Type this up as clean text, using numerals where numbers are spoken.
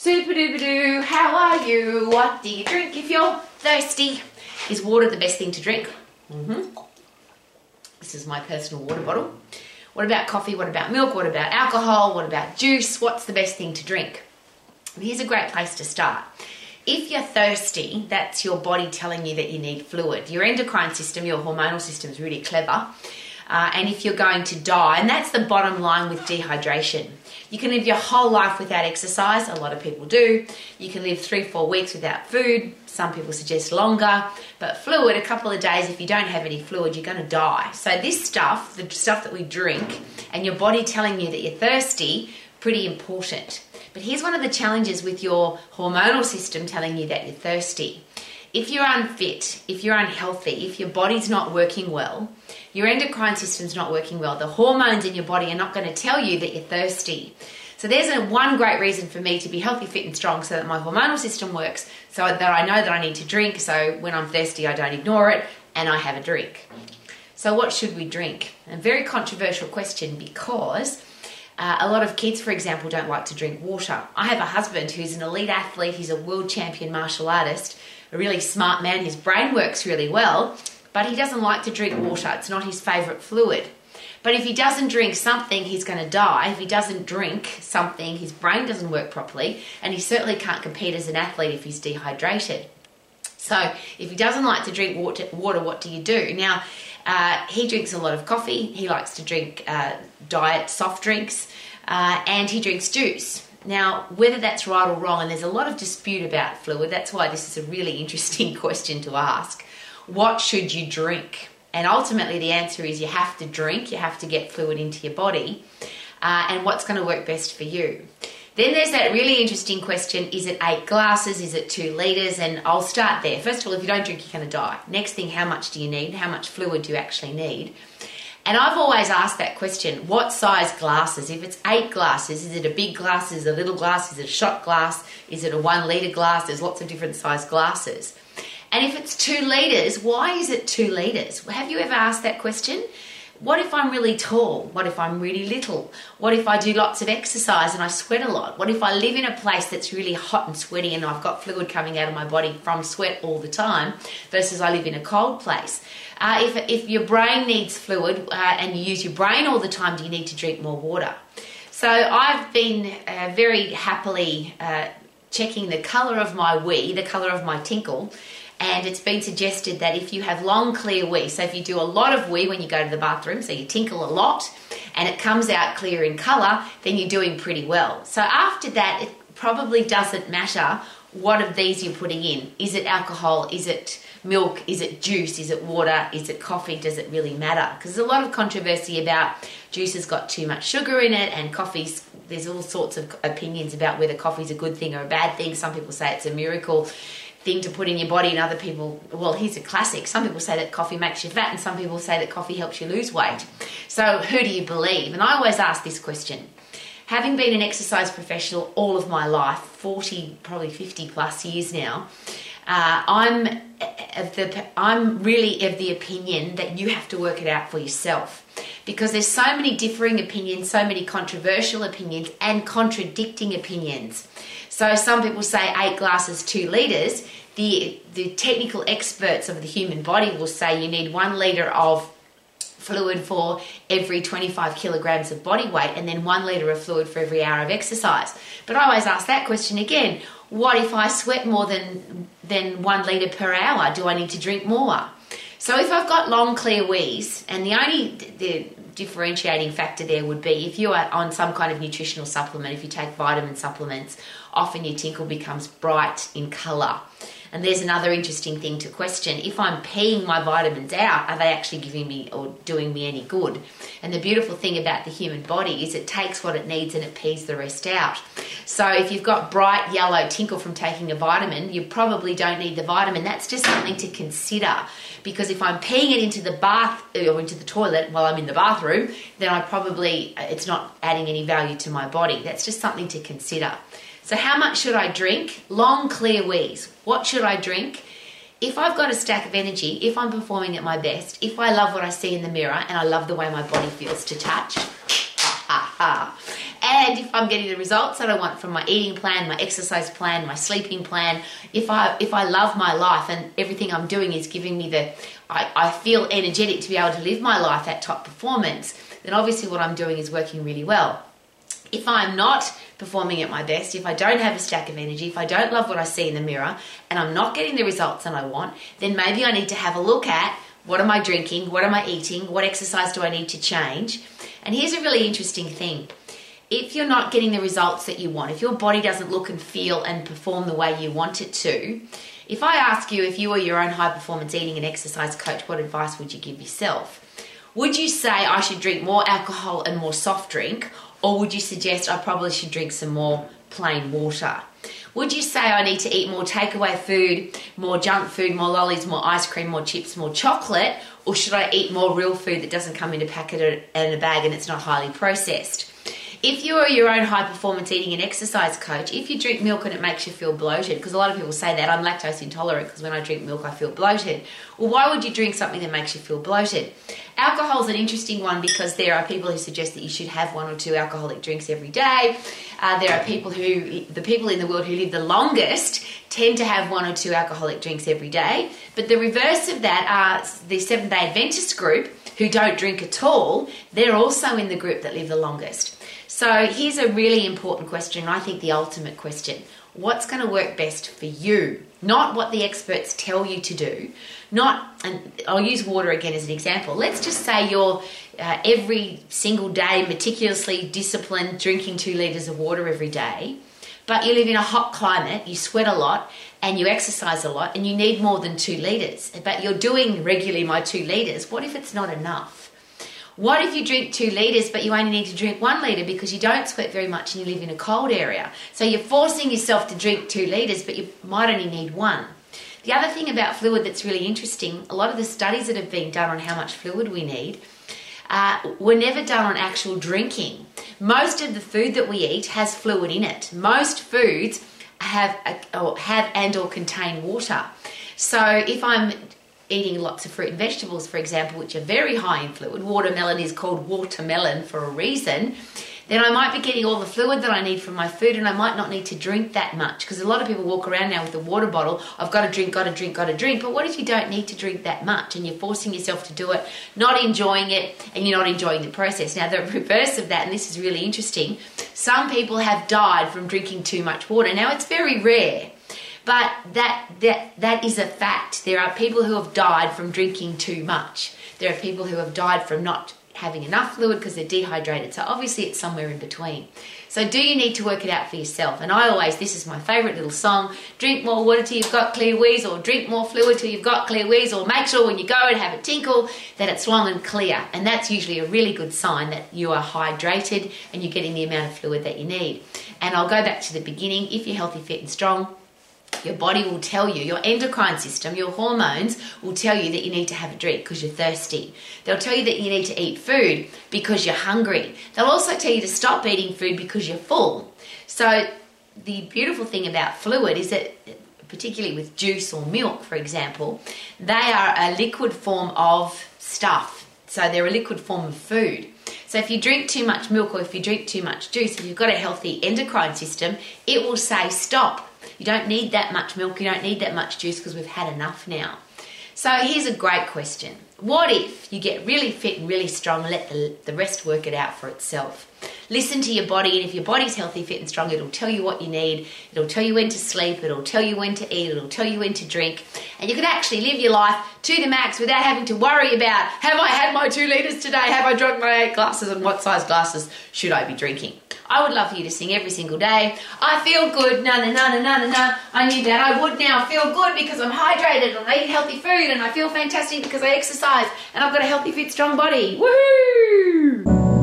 Super duper doo, how are you? What do you drink if you're thirsty? Is water the best thing to drink? This is my personal water bottle. What about coffee? What about milk? What about alcohol? What about juice? What's the best thing to drink? And here's a great place to start. If you're thirsty, that's your body telling you that you need fluid. Your endocrine system, your hormonal system is really clever. And if you're going to die, and that's the bottom line with dehydration. You can live your whole life without exercise. A lot of people do. You can live 3-4 weeks without food. Some people suggest longer. But fluid, a couple of days, if you don't have any fluid, you're going to die. So this stuff, the stuff that we drink, and your body telling you that you're thirsty, pretty important. But here's one of the challenges with your hormonal system telling you that you're thirsty. If you're unfit, if you're unhealthy, if your body's not working well, your endocrine system's not working well, the hormones in your body are not going to tell you that you're thirsty. So there's one great reason for me to be healthy, fit and strong so that my hormonal system works, so that I know that I need to drink, so when I'm thirsty I don't ignore it and I have a drink. So what should we drink? A very controversial question because a lot of kids, for example, don't like to drink water. I have a husband who's an elite athlete, he's a world champion martial artist, a really smart man, his brain works really well, but he doesn't like to drink water. It's not his favourite fluid. But if he doesn't drink something, he's going to die. If he doesn't drink something, his brain doesn't work properly, and he certainly can't compete as an athlete if he's dehydrated. So if he doesn't like to drink water, what do you do? Now, he drinks a lot of coffee. He likes to drink diet soft drinks, and he drinks juice. Now, whether that's right or wrong, and there's a lot of dispute about fluid, that's why this is a really interesting question to ask. What should you drink? And ultimately the answer is you have to drink, you have to get fluid into your body, and what's going to work best for you. Then there's that really interesting question, is it 8 glasses, is it 2 litres? And I'll start there. First of all, if you don't drink, you're going to die. Next thing, how much do you need? How much fluid do you actually need? And I've always asked that question, what size glasses? If it's 8 glasses, is it a big glass, is it a little glass, is it a shot glass, is it a 1 litre glass? There's lots of different size glasses. And if it's 2 litres, why is it 2 litres? Have you ever asked that question? What if I'm really tall? What if I'm really little? What if I do lots of exercise and I sweat a lot? What if I live in a place that's really hot and sweaty and I've got fluid coming out of my body from sweat all the time versus I live in a cold place? If your brain needs fluid and you use your brain all the time, do you need to drink more water? So I've been very happily checking the colour of my wee, the colour of my tinkle, and it's been suggested that if you have long clear wee, so if you do a lot of wee when you go to the bathroom, so you tinkle a lot and it comes out clear in colour, then you're doing pretty well. So after that, it probably doesn't matter what of these you're putting in. Is it alcohol? Is it milk? Is it juice? Is it water? Is it coffee? Does it really matter? Because there's a lot of controversy about juice has got too much sugar in it, and coffee's, there's all sorts of opinions about whether coffee's a good thing or a bad thing. Some people say it's a miracle thing to put in your body, and other people, well, here's a classic. Some people say that coffee makes you fat, and some people say that coffee helps you lose weight. So who do you believe? And I always ask this question. Having been an exercise professional all of my life, 40, probably 50 plus years now, I'm really of the opinion that you have to work it out for yourself, because there's so many differing opinions, so many controversial opinions and contradicting opinions. So some people say 8 glasses, 2 litres. The technical experts of the human body will say you need 1 litre of fluid for every 25 kilograms of body weight, and then 1 litre of fluid for every hour of exercise. But I always ask that question again, what if I sweat more than 1 litre per hour? Do I need to drink more? So if I've got long clear wees, and the differentiating factor there would be if you are on some kind of nutritional supplement, if you take vitamin supplements, often your tinkle becomes bright in colour. And there's another interesting thing to question. If I'm peeing my vitamins out, are they actually giving me or doing me any good? And the beautiful thing about the human body is it takes what it needs and it pees the rest out. So if you've got bright yellow tinkle from taking a vitamin, you probably don't need the vitamin. That's just something to consider, because if I'm peeing it into the bath or into the toilet while I'm in the bathroom, then it's not adding any value to my body. That's just something to consider. So how much should I drink? Long, clear wees. What should I drink? If I've got a stack of energy, if I'm performing at my best, if I love what I see in the mirror and I love the way my body feels to touch, And if I'm getting the results that I want from my eating plan, my exercise plan, my sleeping plan, if I love my life and everything I'm doing is giving me I feel energetic to be able to live my life at top performance, then obviously what I'm doing is working really well. If I'm not performing at my best, if I don't have a stack of energy, if I don't love what I see in the mirror and I'm not getting the results that I want, then maybe I need to have a look at what am I drinking, what am I eating, what exercise do I need to change. And here's a really interesting thing. If you're not getting the results that you want, if your body doesn't look and feel and perform the way you want it to, if I ask you if you were your own high performance eating and exercise coach, what advice would you give yourself? Would you say I should drink more alcohol and more soft drink? Or would you suggest I probably should drink some more plain water? Would you say I need to eat more takeaway food, more junk food, more lollies, more ice cream, more chips, more chocolate? Or should I eat more real food that doesn't come in a packet and a bag and it's not highly processed? If you are your own high performance eating and exercise coach, if you drink milk and it makes you feel bloated, because a lot of people say that, I'm lactose intolerant because when I drink milk I feel bloated. Well, why would you drink something that makes you feel bloated? Alcohol is an interesting one because there are people who suggest that you should have 1 or 2 alcoholic drinks every day. There are the people in the world who live the longest tend to have 1 or 2 alcoholic drinks every day. But the reverse of that are the Seventh-day Adventist group who don't drink at all. They're also in the group that live the longest. So here's a really important question, I think the ultimate question. What's going to work best for you? Not what the experts tell you to do. And I'll use water again as an example. Let's just say you're every single day meticulously disciplined, drinking 2 litres of water every day, but you live in a hot climate, you sweat a lot, and you exercise a lot, and you need more than 2 litres. But you're doing regularly my 2 litres. What if it's not enough? What if you drink 2 litres but you only need to drink 1 litre because you don't sweat very much and you live in a cold area? So you're forcing yourself to drink 2 litres but you might only need 1. The other thing about fluid that's really interesting, a lot of the studies that have been done on how much fluid we need were never done on actual drinking. Most of the food that we eat has fluid in it. Most foods have and or contain water. So if I'm eating lots of fruit and vegetables, for example, which are very high in fluid, watermelon is called watermelon for a reason, then I might be getting all the fluid that I need from my food and I might not need to drink that much, because a lot of people walk around now with a water bottle, I've got to drink, got to drink, got to drink. But what if you don't need to drink that much and you're forcing yourself to do it, not enjoying it, and you're not enjoying the process? Now, the reverse of that, and this is really interesting, some people have died from drinking too much water. Now, it's very rare, but that is a fact. There are people who have died from drinking too much. There are people who have died from not having enough fluid because they're dehydrated. So obviously it's somewhere in between. So do you need to work it out for yourself? And this is my favourite little song, drink more water till you've got clear wheeze, or drink more fluid till you've got clear wheeze, or make sure when you go and have a tinkle that it's long and clear. And that's usually a really good sign that you are hydrated and you're getting the amount of fluid that you need. And I'll go back to the beginning. If you're healthy, fit and strong, your body will tell you, your endocrine system, your hormones will tell you that you need to have a drink because you're thirsty. They'll tell you that you need to eat food because you're hungry. They'll also tell you to stop eating food because you're full. So the beautiful thing about fluid is that, particularly with juice or milk, for example, they are a liquid form of stuff. So they're a liquid form of food. So if you drink too much milk or if you drink too much juice, if you've got a healthy endocrine system, it will say stop. You don't need that much milk, you don't need that much juice because we've had enough now. So here's a great question. What if you get really fit and really strong and let the rest work it out for itself? Listen to your body, and if your body's healthy, fit and strong, it'll tell you what you need, it'll tell you when to sleep, it'll tell you when to eat, it'll tell you when to drink, and you can actually live your life to the max without having to worry about, have I had my 2 litres today, have I drunk my 8 glasses, and what size glasses should I be drinking? I would love for you to sing every single day, I feel good, na na na na na na na. I knew that I would now feel good because I'm hydrated and I eat healthy food and I feel fantastic because I exercise and I've got a healthy, fit, strong body. Woohoo!